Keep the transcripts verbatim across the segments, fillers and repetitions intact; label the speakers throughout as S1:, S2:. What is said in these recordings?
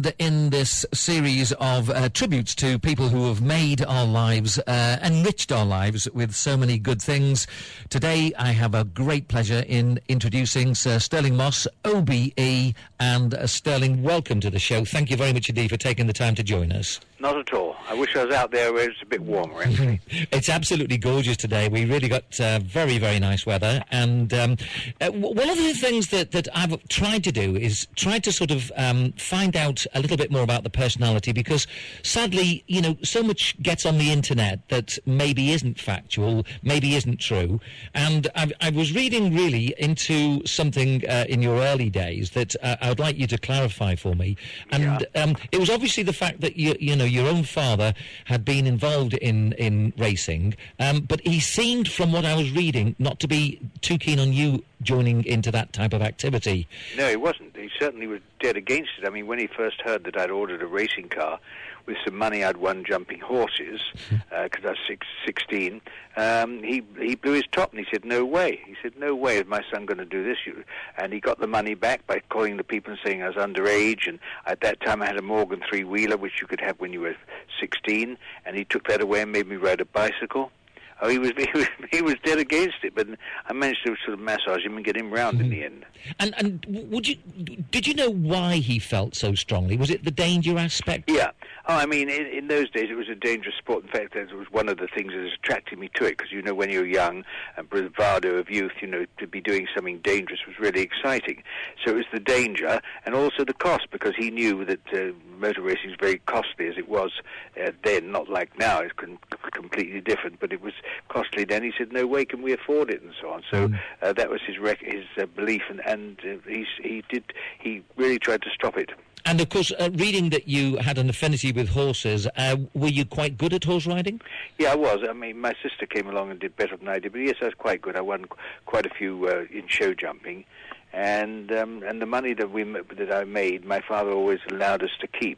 S1: And in this series of uh, tributes to people who have made our lives, uh, enriched our lives with so many good things, today I have a great pleasure in introducing Sir Stirling Moss, O B E. And uh, Stirling, welcome to the show. Thank you very much indeed for taking the time to join us.
S2: Not at all. I wish I was out there where it's a bit warmer, actually.
S1: It's absolutely gorgeous today. We really got uh, very, very nice weather. And um, uh, one of the things that, that I've tried to do is try to sort of um, find out a little bit more about the personality, because sadly, you know, so much gets on the internet that maybe isn't factual, maybe isn't true. And I've, I was reading really into something uh, in your early days that uh, I would like you to clarify for me. And
S2: Yeah.
S1: um, it was obviously the fact that, you, you know, your own father had been involved in, in racing, um, but he seemed, from what I was reading, not to be too keen on you joining into that type of activity.
S2: No, he wasn't. He certainly was dead against it. I mean, when he first heard that I'd ordered a racing car with some money I'd won jumping horses, because uh, I was six, sixteen, um, he he blew his top and he said, no way. He said, no way is my son going to do this. You. And he got the money back by calling the people and saying I was underage, and at that time I had a Morgan three-wheeler, which you could have when you were sixteen, and he took that away and made me ride a bicycle. Oh, he was, he was he was dead against it, but I managed to sort of massage him and get him round in the end.
S1: And and would you did you know why he felt so strongly? Was it the danger aspect?
S2: Yeah. Oh, I mean, in, in those days it was a dangerous sport. In fact, that was one of the things that attracted me to it, because, you know, when you're young and bravado of youth, you know, to be doing something dangerous was really exciting. So it was the danger and also the cost, because he knew that uh, motor racing is very costly as it was uh, then, not like now. It's com- completely different, but it was costly then. He said, no way can we afford it, and so on. So
S1: Mm.
S2: uh, that was his rec- his uh, belief, and, and uh, he's, he did he really tried to stop it.
S1: And of course, uh, reading that you had an affinity with horses, uh, were you quite good at horse riding?
S2: Yeah, I was. I mean, my sister came along and did better than I did, but yes, I was quite good. I won qu- quite a few uh, in show jumping, and um, and the money that we m- that I made, my father always allowed us to keep.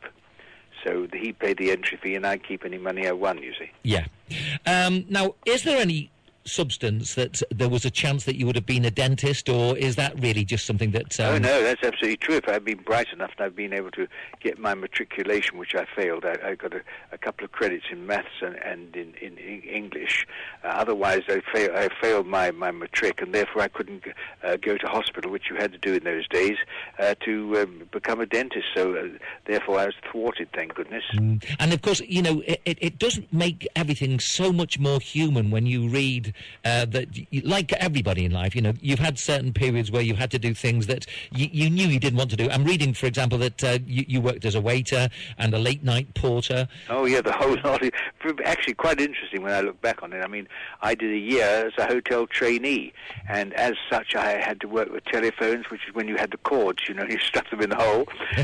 S2: So he paid the entry fee, and I keep any money I won, you see.
S1: Yeah. Um, now, is there any substance that there was a chance that you would have been a dentist, or is that really just something that... Um...
S2: Oh, no, that's absolutely true. If I'd been bright enough and I'd been able to get my matriculation, which I failed, I, I got a, a couple of credits in maths and, and in, in, in English. Uh, otherwise, I, fail, I failed my, my matric, and therefore I couldn't uh, go to hospital, which you had to do in those days, uh, to um, become a dentist. So, uh, therefore, I was thwarted, thank goodness.
S1: Mm. And, of course, you know, it, it, it doesn't make everything so much more human when you read uh, that, y- like everybody in life, you know, you've had certain periods where you had to do things that you, you knew you didn't want to do. I'm reading, for example, that uh, you, you worked as a waiter and a late-night porter.
S2: Oh, yeah, the whole lot. Actually, quite interesting when I look back on it. I mean, I did a year as a hotel trainee, and as such, I had to work with telephones, which is when you had the cords, you know, you stuck them in the hole,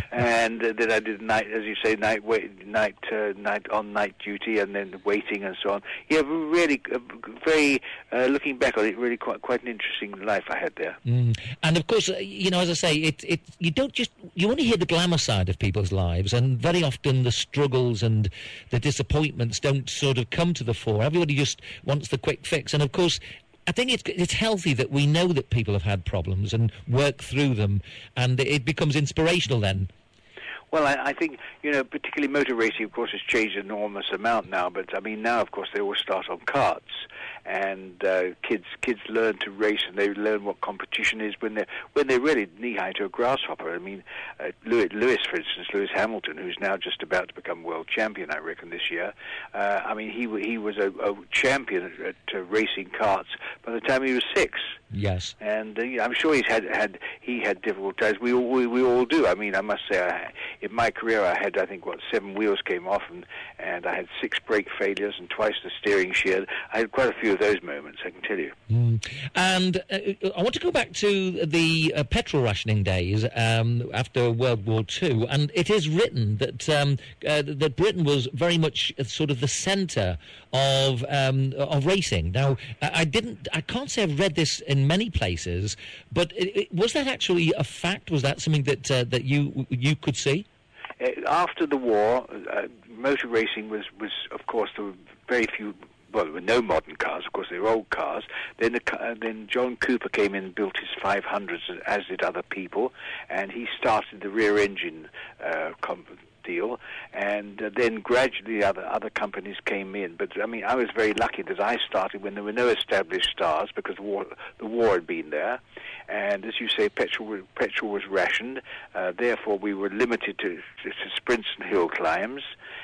S2: and uh, then I did night, as you say, night wait, night, uh, night on night duty, and then waiting and so on. Yeah, really, uh, very. Uh, looking back on it, really quite quite an interesting life I had there.
S1: Mm. And of course, uh, you know, as I say, it it you don't just you only hear the glamour side of people's lives, and very often the struggles and the disappointments don't sort of come to the fore. Everybody just wants the quick fix, and of course, I think it's it's healthy that we know that people have had problems and work through them, and it becomes inspirational then.
S2: Well, I, I think, you know, particularly motor racing, of course, has changed an enormous amount now. But, I mean, now, of course, they all start on karts. And uh, kids kids learn to race, and they learn what competition is when they're, when they're really knee-high to a grasshopper. I mean, uh, Lewis, Lewis, for instance, Lewis Hamilton, who's now just about to become world champion, I reckon, this year. Uh, I mean, he he was a, a champion at, at uh, racing karts by the time he was six.
S1: Yes.
S2: And uh, I'm sure he's had had he had difficult times. We all we, we all do. I mean, I must say, I, in my career, I had I think what seven wheels came off, and and I had six brake failures, and twice the steering sheared. I had quite a few of those moments, I can tell you.
S1: Mm. And uh, I want to go back to the uh, petrol rationing days um, after World War Two, and it is written that um, uh, that Britain was very much sort of the centre of um, of racing. Now, I, I didn't, I can't say I've read this in many places, but it, it, was that actually a fact? Was that something that uh, that you you could see?
S2: Uh, after the war, uh, motor racing was, was, of course, there were very few well, there were no modern cars, of course, they were old cars. Then, the, uh, then John Cooper came in and built his five hundreds, as did other people, and he started the rear engine uh, comp- deal, and uh, then gradually other other companies came in. But I mean, I was very lucky that I started when there were no established stars, because war, the war had been there, and as you say, petrol petrol was rationed. Uh, therefore, we were limited to, to, to sprints and hill climbs.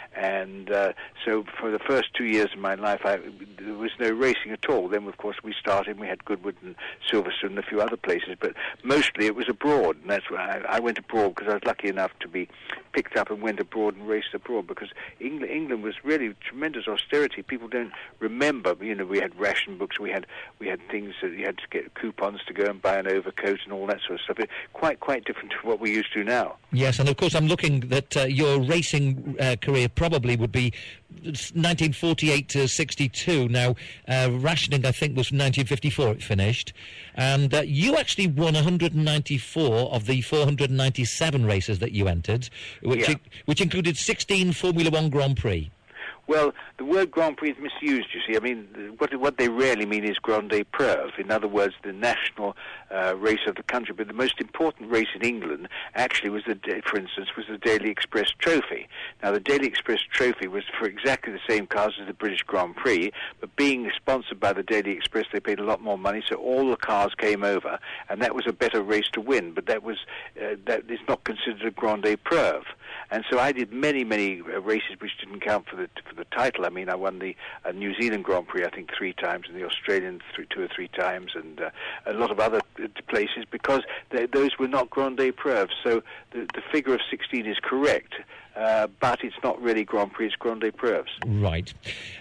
S2: And uh, so for the first two years of my life, I, there was no racing at all. Then, of course, we started, and we had Goodwood and Silverstone and a few other places, but mostly it was abroad, and that's why I, I went abroad, because I was lucky enough to be picked up and went abroad and raced abroad, because England, England was really tremendous austerity. People don't remember, you know, we had ration books, we had we had things that you had to get coupons to go and buy an overcoat and all that sort of stuff. It, quite, quite different to what we used to now.
S1: Yes, and of course I'm looking that uh, your racing uh, career probably would be nineteen forty-eight to sixty-two. Now, uh, rationing, I think, was from nineteen fifty-four it finished. And uh, you actually won one hundred ninety-four of the four hundred ninety-seven races that you entered, which,
S2: Yeah.
S1: I- which included sixteen Formula One Grand Prix.
S2: Well, the word Grand Prix is misused, you see. I mean, what what they really mean is Grande Épreuve. In other words, the national uh, race of the country. But the most important race in England actually was, the, for instance, was the Daily Express Trophy. Now, the Daily Express Trophy was for exactly the same cars as the British Grand Prix, but being sponsored by the Daily Express, they paid a lot more money, so all the cars came over, and that was a better race to win. But that was uh, that is not considered a Grande Épreuve. And so I did many, many uh, races which didn't count for the for the title. I mean, I won the uh, New Zealand Grand Prix, I think, three times, and the Australian th- two or three times, and uh, a lot of other uh, places, because they, those were not Grande Épreuves. So the, the figure of sixteen is correct, uh, but it's not really Grand Prix, it's Grande Épreuves.
S1: Right.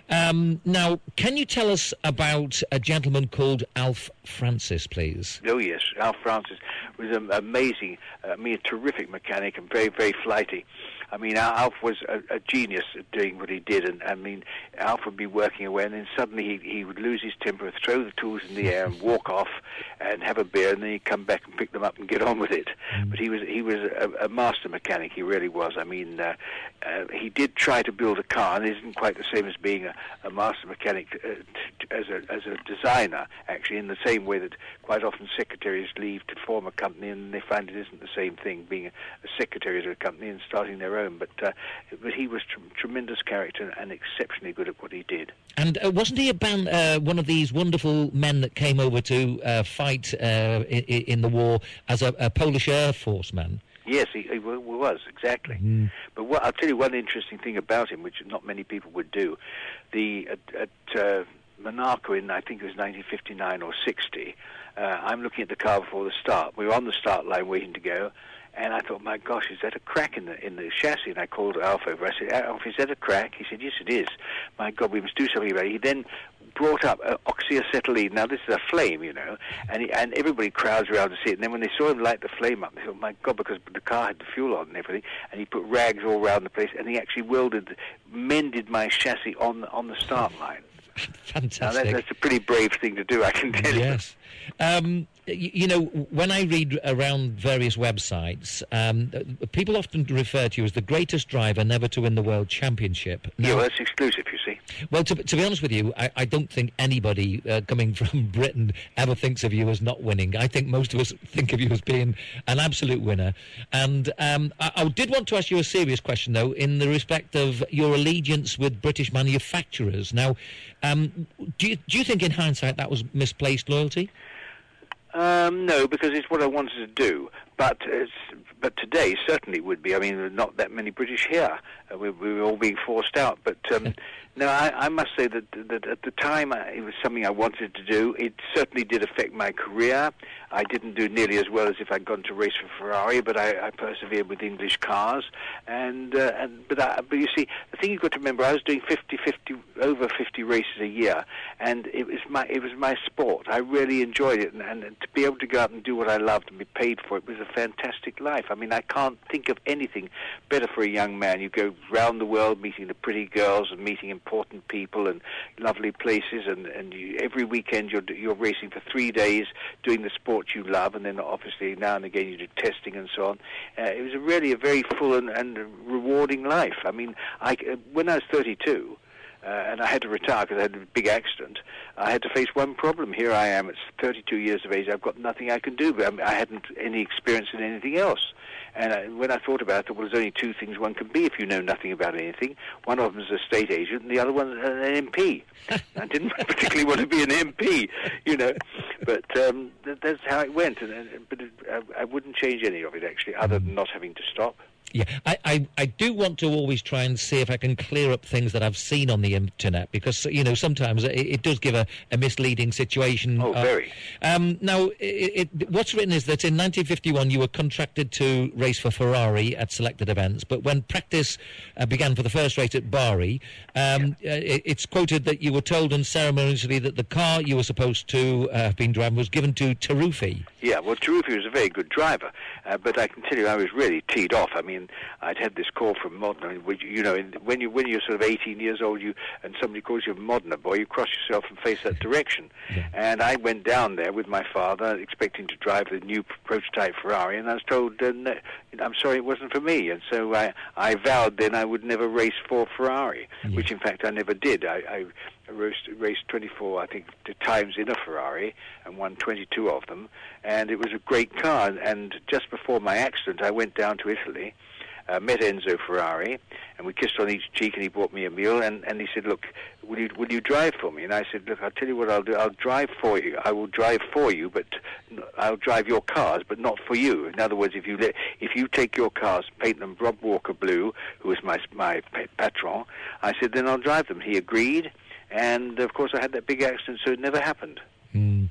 S1: Um, now, can you tell us about a gentleman called Alf Francis, please?
S2: Oh, yes. Alf Francis was an amazing, uh, I mean, a terrific mechanic and very, very flighty. I mean, Alf was a, a genius at doing what he did, and I mean, Alf would be working away, and then suddenly he, he would lose his temper, throw the tools in the air, and walk off, and have a beer, and then he'd come back and pick them up and get on with it. Mm. But he was he was a, a master mechanic. He really was. I mean, uh, uh, he did try to build a car, and it isn't quite the same as being a, a master mechanic uh, t- as a as a designer. Actually, in the same way that quite often secretaries leave to form a company, and they find it isn't the same thing being a, a secretary of a company and starting their own. But uh, but he was tr- tremendous character and exceptionally good at what he did.
S1: And uh, wasn't he a band, uh, one of these wonderful men that came over to uh, fight uh, in, in the war as a, a Polish Air Force man?
S2: Yes, he, he was, exactly. Mm. But what, I'll tell you one interesting thing about him, which not many people would do. The At, at uh, Monaco in, I think it was nineteen fifty-nine or sixty, uh, I'm looking at the car before the start. We were on the start line waiting to go, and I thought, my gosh, is that a crack in the in the chassis? And I called Alf over. I said, Alf, is that a crack? He said, yes, it is. My God, we must do something about it. He then brought up uh, oxyacetylene. Now, this is a flame, you know, and he, and everybody crowds around to see it. And then when they saw him light the flame up, they thought, my God, because the car had the fuel on and everything, and he put rags all around the place, and he actually welded, mended my chassis on, on the start line.
S1: Fantastic.
S2: Now, that, that's a pretty brave thing to do, I can tell you.
S1: Yes. Um, you, you know, when I read around various websites, um, people often refer to you as the greatest driver never to win the World Championship.
S2: Now, yeah, well, that's exclusive, you see.
S1: Well, to, to be honest with you, I, I don't think anybody uh, coming from Britain ever thinks of you as not winning. I think most of us think of you as being an absolute winner. And um, I, I did want to ask you a serious question, though, in the respect of your allegiance with British manufacturers. Now, um, do you, do you think in hindsight that was misplaced loyalty?
S2: Um, no, because it's what I wanted to do. But it's, but today certainly would be. I mean, there are not that many British here. Uh, we, we were all being forced out. But um, no, I, I must say that, that at the time I, it was something I wanted to do. It certainly did affect my career. I didn't do nearly as well as if I'd gone to race for Ferrari, but I, I persevered with English cars. And uh, and but I, but you see, the thing you've got to remember, I was doing fifty, fifty, over fifty races a year, and it was my it was my sport. I really enjoyed it, and, and to be able to go out and do what I loved and be paid for it was a fantastic life. I mean, I can't think of anything better for a young man. You go round the world meeting the pretty girls and meeting important people and lovely places, and, and you, every weekend you're, you're racing for three days doing the sport you love, and then obviously now and again you do testing and so on. Uh, it was a really a very full and, and rewarding life. I mean, I, when I was thirty-two, uh, and I had to retire because I had a big accident. I had to face one problem. Here I am, it's thirty-two years of age. I've got nothing I can do, but I, mean, I hadn't any experience in anything else. And I, when I thought about it, well, there's only two things one can be if you know nothing about anything. One of them is a state agent, and the other one is an M P. I didn't particularly want to be an M P, you know, but um, th- that's how it went. And, and but it, I, I wouldn't change any of it, actually, other than not having to stop.
S1: Yeah, I, I, I do want to always try and see if I can clear up things that I've seen on the internet, because, you know, sometimes it, it does give a, a misleading situation.
S2: Oh,
S1: uh,
S2: very.
S1: Um, now, it, it, what's written is that in nineteen fifty-one you were contracted to race for Ferrari at selected events, but when practice uh, began for the first race at Bari, um, yeah. uh, it, it's quoted that you were told unceremoniously that the car you were supposed to uh, have been driving was given to Taruffi.
S2: Yeah, well, Taruffi was a very good driver, uh, but I can tell you I was really teed off. I mean, I'd had this call from Modena, which, you know, when, you, when you're sort of eighteen years old you and somebody calls you a Modena boy, you cross yourself and face that direction. Yeah. And I went down there with my father, expecting to drive the new prototype Ferrari, and I was told, uh, no, I'm sorry, it wasn't for me. And so I, I vowed then I would never race for Ferrari, yeah. which in fact I never did. I, I I raced, raced twenty-four, I think, times in a Ferrari and won twenty-two of them. And it was a great car. And just before my accident, I went down to Italy, uh, met Enzo Ferrari, and we kissed on each cheek, and he bought me a meal. And, and he said, look, will you, will you drive for me? And I said, look, I'll tell you what I'll do. I'll drive for you. I will drive for you, but I'll drive your cars, but not for you. In other words, if you let, if you take your cars, paint them Rob Walker blue, who was my, my patron, I said, then I'll drive them. He agreed. And, of course, I had that big accident, so it never happened.
S1: Mm.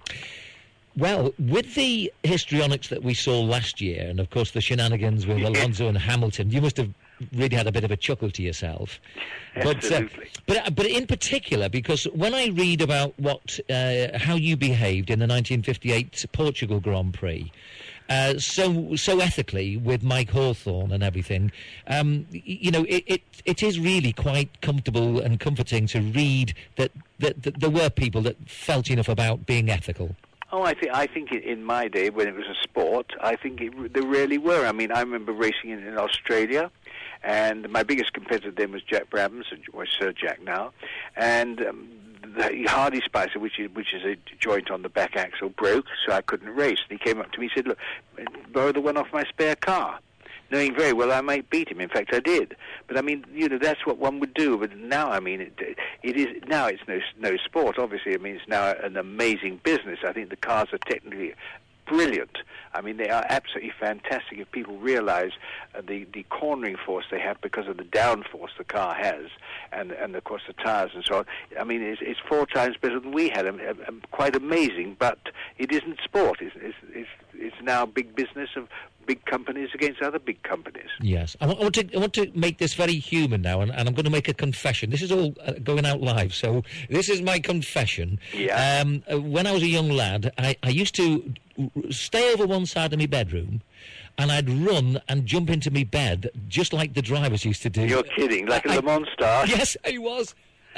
S1: Well, with the histrionics that we saw last year, and, of course, the shenanigans with Alonso and Hamilton, you must have really had a bit of a chuckle to yourself.
S2: Absolutely.
S1: But, uh, but, but in particular, because when I read about what uh, how you behaved in the nineteen fifty-eight Portugal Grand Prix, Uh, so so ethically with Mike Hawthorne and everything, um, you know, it, it it is really quite comfortable and comforting to read that, that, that there were people that felt enough about being ethical.
S2: Oh, I think I think in my day when it was a sport, I think it, there really were. I mean, I remember racing in, in Australia, and my biggest competitor then was Jack Brabham, or Sir Jack now, and Um, the Hardy Spicer, which is which is a joint on the back axle, broke, so I couldn't race. And he came up to me and said, look, borrow the one off my spare car, knowing very well I might beat him. In fact, I did. But, I mean, you know, that's what one would do. But now, I mean, it, it is now it's no, no sport, obviously. I mean, it's now an amazing business. I think the cars are technically brilliant. I mean, they are absolutely fantastic if people realize uh, the, the cornering force they have because of the downforce the car has, and, and of course, the tires and so on. I mean, it's, it's four times better than we had. I mean, um, quite amazing, but it isn't sport. It's, it's, it's, it's now big business of big companies against other big companies.
S1: Yes. I want, I want, to, I want to make this very human now, and, and I'm going to make a confession. This is all uh, going out live, so this is my confession.
S2: Yeah.
S1: Um, uh, when I was a young lad, I, I used to stay over one side of my bedroom, and I'd run and jump into my bed, just like the drivers used to do.
S2: You're kidding, like a
S1: I,
S2: Le Mans star?
S1: Yes, I was.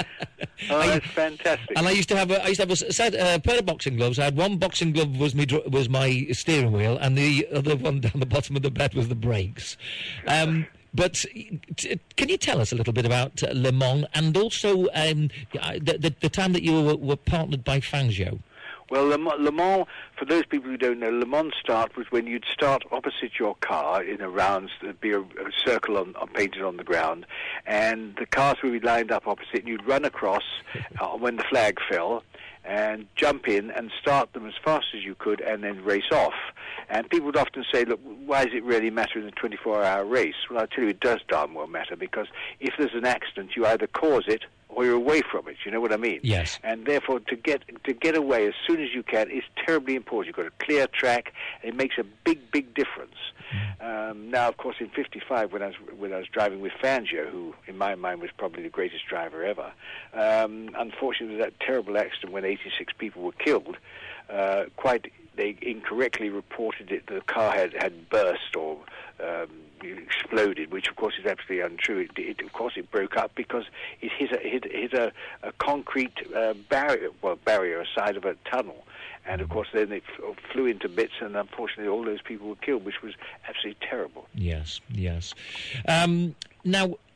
S2: Oh,
S1: I,
S2: that's fantastic!
S1: And I used to have a, I used to have a set, uh, pair of boxing gloves. I had one boxing glove was my was my steering wheel, and the other one down the bottom of the bed was the brakes. Um, but t- can you tell us a little bit about uh, Le Mans, and also um, the, the, the time that you were, were partnered by Fangio?
S2: Well, Le Mans, Le Mans, for those people who don't know, Le Mans start was when you'd start opposite your car in a round, there'd be a, a circle on, on, painted on the ground, and the cars would be lined up opposite, and you'd run across uh, when the flag fell, and jump in and start them as fast as you could and then race off. And people would often say, look, why does it really matter in a twenty-four hour race? Well, I'll tell you, it does darn well matter, because if there's an accident, you either cause it or you're away from it. You know what I mean?
S1: Yes.
S2: And therefore, to get to get away as soon as you can is terribly important. You've got a clear track. It makes a big, big difference. Mm. Um, now, of course, in fifty-five, when I was when I was driving with Fangio, who in my mind was probably the greatest driver ever, um, unfortunately, there was that terrible accident when eighty-six people were killed. Uh, quite, they incorrectly reported it that the car had had burst or um, exploded, which of course is absolutely untrue. It, it, of course, it broke up because it hit a hit, hit a, a concrete uh, barrier, well, barrier, side of a tunnel, and of course then it f- flew into bits, and unfortunately all those people were killed, which was absolutely terrible.
S1: Yes, yes. Um, now,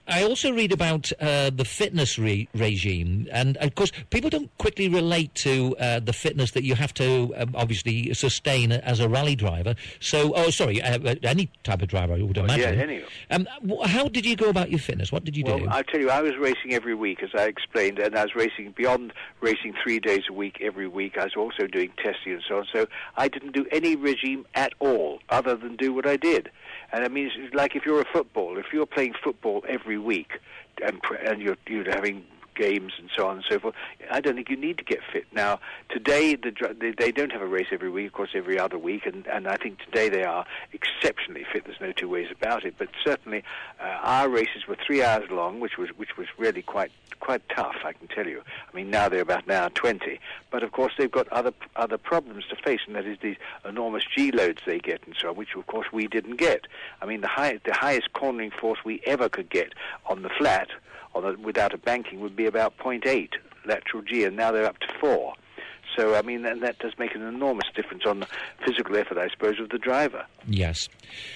S1: I also read about uh, the fitness re- regime, and of course, people don't quickly relate to uh, the fitness that you have to um, obviously sustain as a rally driver. So, oh, sorry, uh, any type of driver, I would
S2: oh,
S1: imagine.
S2: Yeah, any.
S1: Um, how did you go about your fitness? What did you
S2: well,
S1: do?
S2: I'll tell you, I was racing every week, as I explained, and I was racing beyond racing three days a week every week. I was also doing testing and so on. So I didn't do any regime at all, other than do what I did. And I mean, it's like if you're a football, if you're playing football every week and, and you're, you're having games and so on and so forth, I don't think you need to get fit. Now, today, the, they, they don't have a race every week, of course, every other week, and, and I think today they are exceptionally fit. There's no two ways about it. But certainly, uh, our races were three hours long, which was which was really quite quite tough, I can tell you. I mean, now they're about an hour twenty. But, of course, they've got other other problems to face, and that is these enormous G-loads they get and so on, which, of course, we didn't get. I mean, the, high, the highest cornering force we ever could get on the flat on a, without a banking would be about zero point eight lateral G, and now they're up to four. So, I mean, and that does make an enormous difference on the physical effort, I suppose, of the driver.
S1: Yes.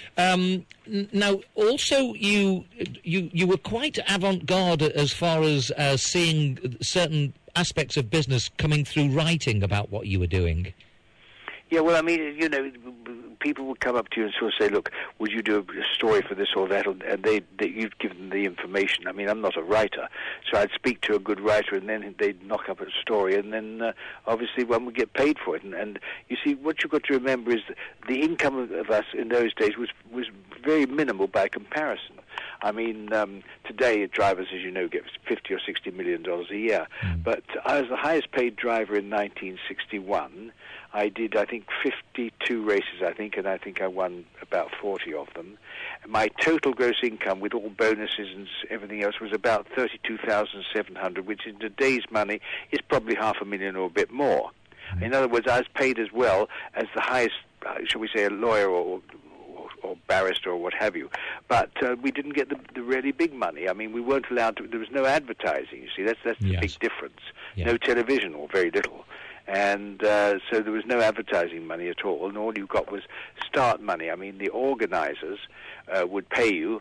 S1: Um, n- now, also, you you you were quite avant-garde as far as uh, seeing certain aspects of business coming through writing about what you were doing.
S2: Yeah, well, I mean, you know, people would come up to you and sort of say, look, would you do a story for this or that? And they, they, you'd give them the information. I mean, I'm not a writer, so I'd speak to a good writer, and then they'd knock up a story, and then uh, obviously one would get paid for it. And, and you see, what you've got to remember is that the income of, of us in those days was, was very minimal by comparison. I mean, um, today drivers, as you know, get fifty or sixty million dollars a year. Mm. But I was the highest paid driver in nineteen sixty-one. I did, I think, fifty-two races, I think, and I think I won about forty of them. My total gross income, with all bonuses and everything else, was about thirty-two thousand seven hundred, which in today's money is probably half a million or a bit more. Mm. In other words, I was paid as well as the highest, uh, shall we say, a lawyer or or barrister or what have you. But uh, we didn't get the, the really big money. I mean, we weren't allowed to, there was no advertising, you see. That's, that's the
S1: yes.
S2: big difference.
S1: Yeah.
S2: No television, or very little. And uh, so there was no advertising money at all, and all you got was start money. I mean, the organizers uh, would pay you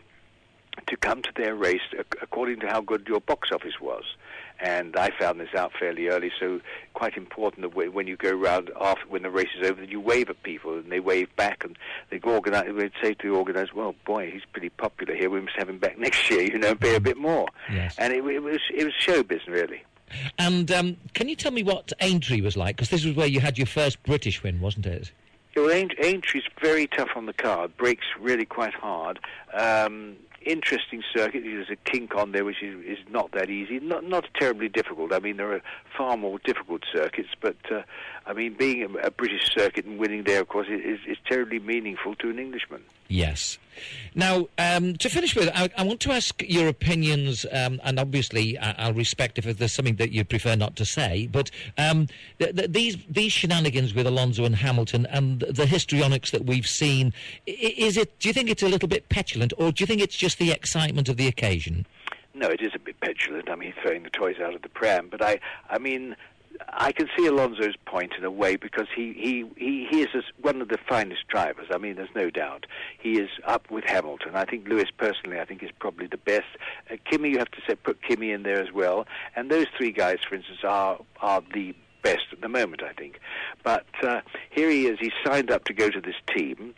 S2: to come to their race according to how good your box office was. And I found this out fairly early, so quite important that when you go around after, when the race is over, that you wave at people, and they wave back, and they organize, they'd say to the organizer, well, boy, he's pretty popular here, we must have him back next year, you know, pay a bit more.
S1: Yes.
S2: And it, it was it was showbiz, really.
S1: And um, can you tell me what Aintree was like? Because this was where you had your first British win, wasn't it?
S2: Yeah, well, Aintree's very tough on the card, breaks really quite hard. Um, interesting circuit. There's a kink on there, which is, is not that easy. Not not terribly difficult. I mean, there are far more difficult circuits, but uh, I mean, being a, a British circuit and winning there, of course, is, is terribly meaningful to an Englishman.
S1: Yes. Now, um, to finish with, I, I want to ask your opinions, um, and obviously I, I'll respect if there's something that you prefer not to say, but um, th- th- these these shenanigans with Alonso and Hamilton and the histrionics that we've seen, is it? Do you think it's a little bit petulant, or do you think it's just the excitement of the occasion?
S2: No, it is a bit petulant. I mean, throwing the toys out of the pram, but I, I mean, I can see Alonso's point in a way, because he, he, he, he is one of the finest drivers. I mean, there's no doubt. He is up with Hamilton. I think Lewis, personally, I think is probably the best. Uh, Kimi, you have to say, put Kimi in there as well. And those three guys, for instance, are are the best at the moment, I think. But uh, here he is. He signed up to go to this team.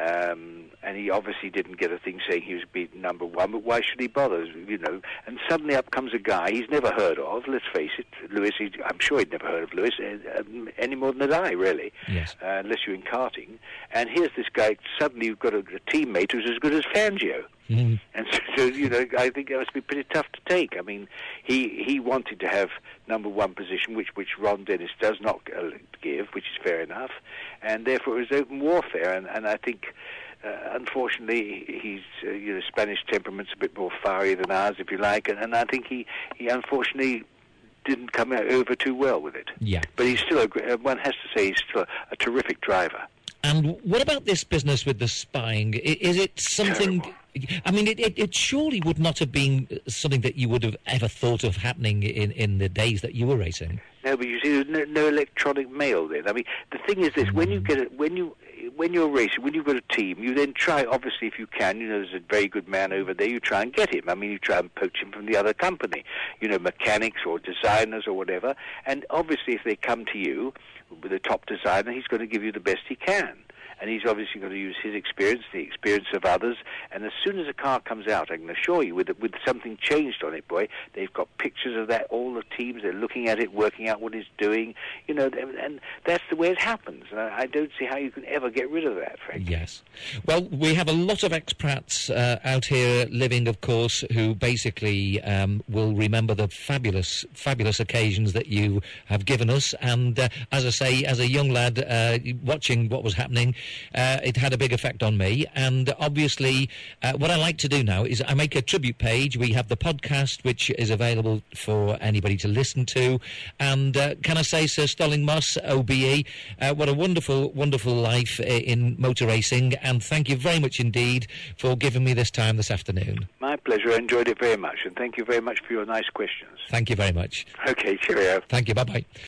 S2: Um, and he obviously didn't get a thing saying he was beaten number one, but why should he bother, you know? And suddenly up comes a guy he's never heard of, let's face it, Lewis, he, I'm sure he'd never heard of Lewis, uh, um, any more than had I, really,
S1: yes.
S2: uh, unless you're in karting. And here's this guy, suddenly you've got a, a teammate who's as good as Fangio. Mm-hmm. And so, so, you know, I think that must be pretty tough to take. I mean, he he wanted to have number one position, which which Ron Dennis does not uh, give, which is fair enough, and therefore it was open warfare. And, and I think, uh, unfortunately, he's uh, you know, Spanish temperament's a bit more fiery than ours, if you like, and, and I think he he unfortunately didn't come out over too well with it.
S1: Yeah.
S2: But he's still a, one has to say he's still a, a terrific driver.
S1: And what about this business with the spying? Is it something...
S2: Terrible.
S1: I mean, it, it, it surely would not have been something that you would have ever thought of happening in, in the days that you were racing.
S2: No, but you see, there's no, no electronic mail then. I mean, the thing is this: mm. when you get it, when you when you're racing, when you've got a team, you then try, obviously, if you can, you know, there's a very good man over there, you try and get him. I mean, you try and poach him from the other company, you know, mechanics or designers or whatever. And obviously, if they come to you with a top designer, he's going to give you the best he can. And he's obviously going to use his experience, the experience of others. And as soon as a car comes out, I can assure you, with with something changed on it, boy, they've got pictures of that, all the teams, they're looking at it, working out what it's doing, you know, and that's the way it happens. And I don't see how you can ever get rid of that, frankly.
S1: Yes. Well, we have a lot of expats uh, out here living, of course, who basically um, will remember the fabulous, fabulous occasions that you have given us. And uh, as I say, as a young lad uh, watching what was happening, Uh, it had a big effect on me, and obviously uh, what I like to do now is I make a tribute page. We have the podcast, which is available for anybody to listen to, and uh, can I say, Sir Stirling Moss, O B E, uh, what a wonderful, wonderful life in motor racing, and thank you very much indeed for giving me this time this afternoon.
S2: My pleasure. I enjoyed it very much, and thank you very much for your nice questions.
S1: Thank you very much.
S2: Okay, cheerio.
S1: Thank you. Bye-bye.